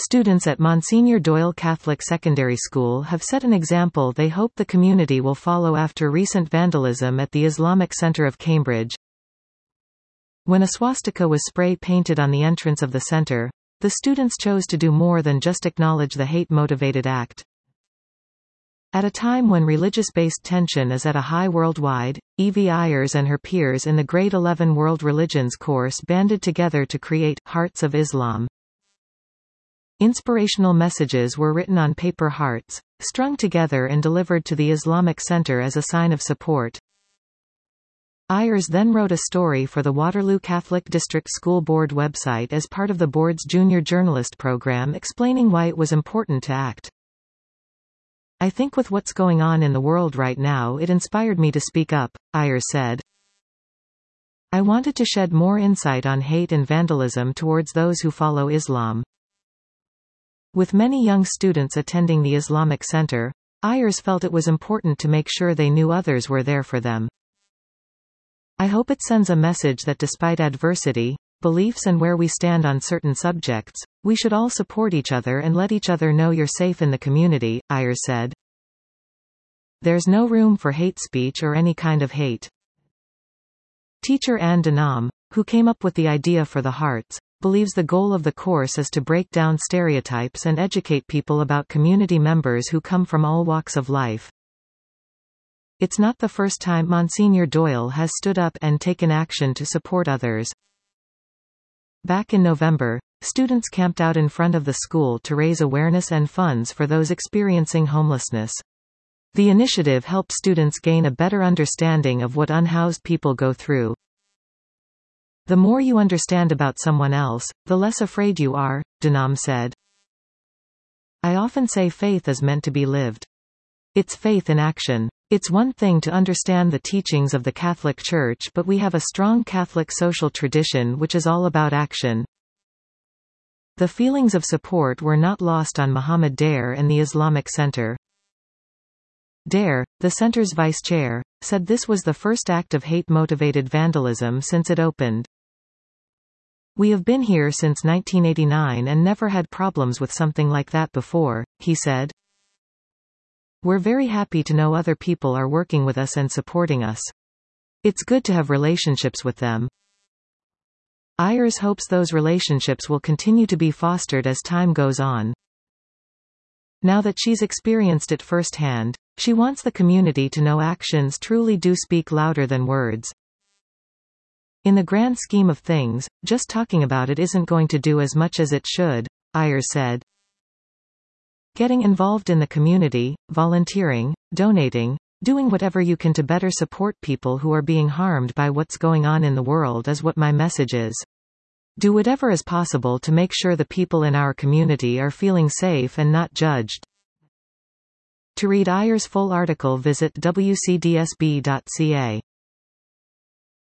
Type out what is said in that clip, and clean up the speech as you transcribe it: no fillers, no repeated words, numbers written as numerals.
Students at Monsignor Doyle Catholic Secondary School have set an example they hope the community will follow after recent vandalism at the Islamic Center of Cambridge. When a swastika was spray-painted on the entrance of the center, the students chose to do more than just acknowledge the hate-motivated act. At a time when religious-based tension is at a high worldwide, Evie Ayers and her peers in the Grade 11 World Religions course banded together to create Hearts of Islam. Inspirational messages were written on paper hearts, strung together and delivered to the Islamic Center as a sign of support. Ayers then wrote a story for the Waterloo Catholic District School Board website as part of the board's junior journalist program explaining why it was important to act. "I think with what's going on in the world right now it inspired me to speak up," Ayers said. "I wanted to shed more insight on hate and vandalism towards those who follow Islam." With many young students attending the Islamic Center, Ayers felt it was important to make sure they knew others were there for them. "I hope it sends a message that despite adversity, beliefs and where we stand on certain subjects, we should all support each other and let each other know you're safe in the community," Ayers said. "There's no room for hate speech or any kind of hate." Teacher Anne Denham, who came up with the idea for the Hearts, believes the goal of the course is to break down stereotypes and educate people about community members who come from all walks of life. "It's not the first time Monsignor Doyle has stood up and taken action to support others. Back in November, students camped out in front of the school to raise awareness and funds for those experiencing homelessness. The initiative helped students gain a better understanding of what unhoused people go through. The more you understand about someone else, the less afraid you are," Denham said. "I often say faith is meant to be lived. It's faith in action. It's one thing to understand the teachings of the Catholic Church, but we have a strong Catholic social tradition which is all about action." The feelings of support were not lost on Mohammed Dare and the Islamic Center. Dare, the center's vice chair, said this was the first act of hate-motivated vandalism since it opened. "We have been here since 1989 and never had problems with something like that before," he said. "We're very happy to know other people are working with us and supporting us. It's good to have relationships with them." Ayers hopes those relationships will continue to be fostered as time goes on. Now that she's experienced it firsthand, she wants the community to know actions truly do speak louder than words. "In the grand scheme of things, just talking about it isn't going to do as much as it should," Ayers said. "Getting involved in the community, volunteering, donating, doing whatever you can to better support people who are being harmed by what's going on in the world is what my message is. Do whatever is possible to make sure the people in our community are feeling safe and not judged." To read Ayers' full article visit wcdsb.ca.